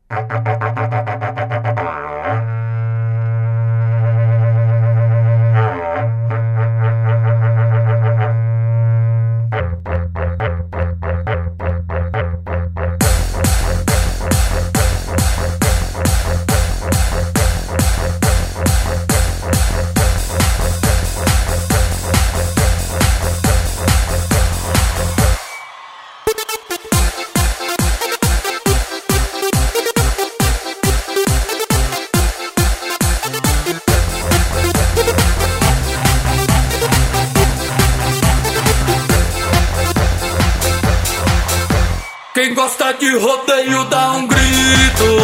Quem gosta de rodeio dá um grito,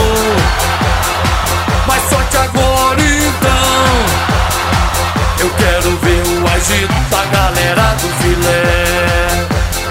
mas sorte agora então. Eu quero ver o agito da galera do filé.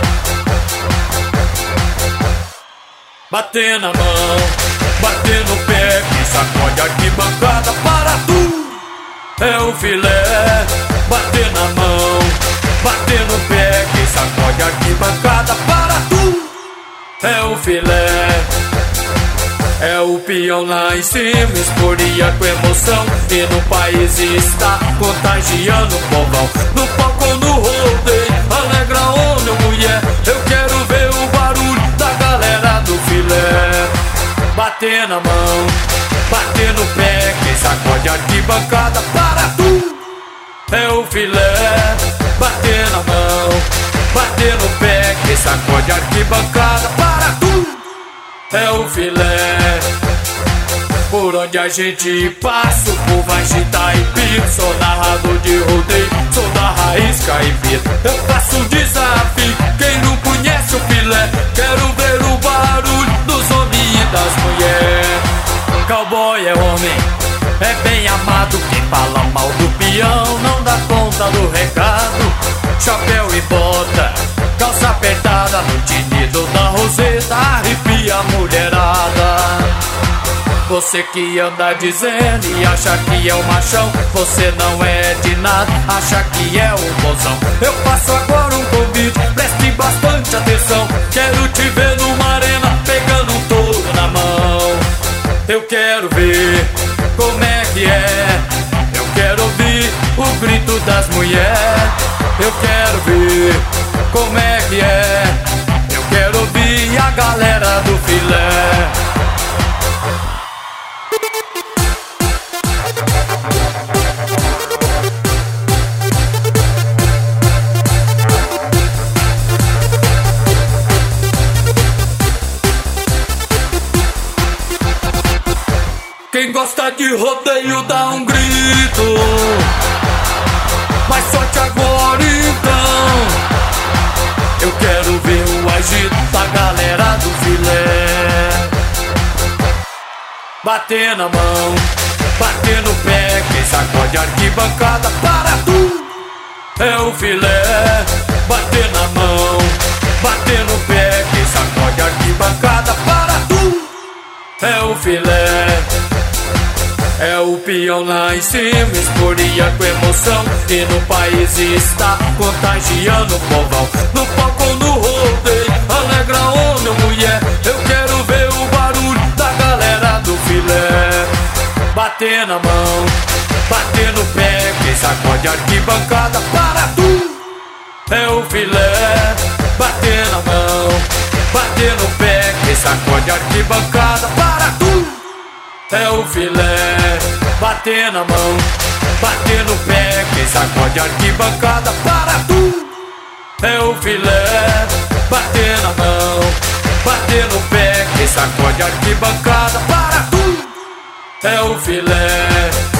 Bater na mão, bater no pé, que sacode a arquibancada para tu. É o filé. Bater na mão, bater no pé, que sacode a arquibancada para tu. É o filé. É o peão lá em cima, esporia com emoção, e no país está contagiando o povão. No palco ou no rodeio, alegra homem ou mulher, eu quero ver o barulho da galera do filé. Bater na mão, bater no pé, quem sacode a arquibancada para tu. É o filé. Bater na mão, bater no pé, quem sacode a arquibancada para tu. É o filé. Por onde a gente passa, o povo agita e pica. Sou narrador de rodeio, sou da raiz caipira. Eu faço um desafio, quem não conhece o filé, quero ver o barulho dos homens e das mulheres. Cowboy é homem, é bem amado. Quem fala mal do peão não dá conta do recado. Chapéu e bota, calça apertada, no tinido da roseta arrepia a mulherada. Você que anda dizendo e acha que é o machão, você não é de nada, acha que é o bonzão. Eu faço agora um convite, preste bastante atenção. Quero te ver numa arena, pegando um touro na mão. Eu quero ver como é que é, eu quero ouvir o grito das mulheres. Eu quero ver como é que é, eu quero ouvir a galera do filé. Quem gosta de rodeio dá um grito, mas sorte agora então. Eu quero ver o agito da galera do filé. Bater na mão, bater no pé, quem sacode a arquibancada para tu. É o filé. Bater na mão, bater no pé, quem sacode a arquibancada para tu. É o filé. É o peão lá em cima, esporia com emoção, e no país está contagiando o povão. No palco ou no rodeio, alegra homem ou mulher, eu quero ver o barulho da galera do filé. Bater na mão, bater no pé, quem sacode a arquibancada para tu. É o filé. Bater na mão, bater no pé, quem sacode a arquibancada para tu. É o filé. Bater na mão, bater no pé, quem sacode a arquibancada para tu. É o filé. Bater na mão, bater no pé, quem sacode a arquibancada para tu. É o filé.